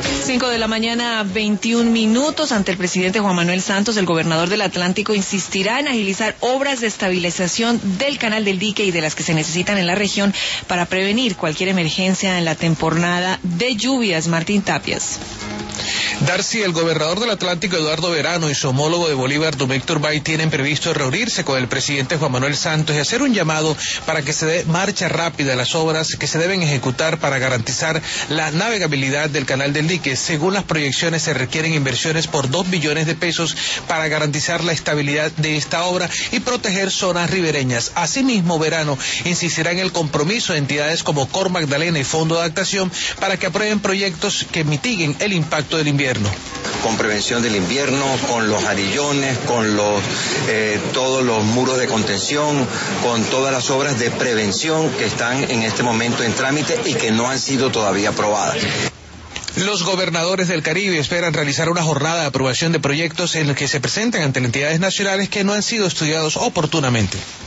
5 de la mañana, 21 minutos. Ante el presidente Juan Manuel Santos, el gobernador del Atlántico insistirá en agilizar obras de estabilización del canal del dique y de las que se necesitan en la región para prevenir cualquier emergencia en la temporada de lluvias. Martín Tapias. Darcy, el gobernador del Atlántico, Eduardo Verano, y su homólogo de Bolívar, Domecq Turbay, tienen previsto reunirse con el presidente Juan Manuel Santos y hacer un llamado para que se dé marcha rápida a las obras que se deben ejecutar para garantizar la navegabilidad del canal del dique. Según las proyecciones, se requieren inversiones por 2 billones de pesos para garantizar la estabilidad de esta obra y proteger zonas ribereñas. Asimismo, Verano insistirá en el compromiso de entidades como Cor Magdalena y Fondo de Adaptación para que aprueben proyectos que mitiguen el impacto del invierno. Con prevención del invierno, con los arillones, con todos los muros de contención, con todas las obras de prevención que están en este momento en trámite y que no han sido todavía aprobadas. Los gobernadores del Caribe esperan realizar una jornada de aprobación de proyectos en los que se presenten ante las entidades nacionales que no han sido estudiados oportunamente.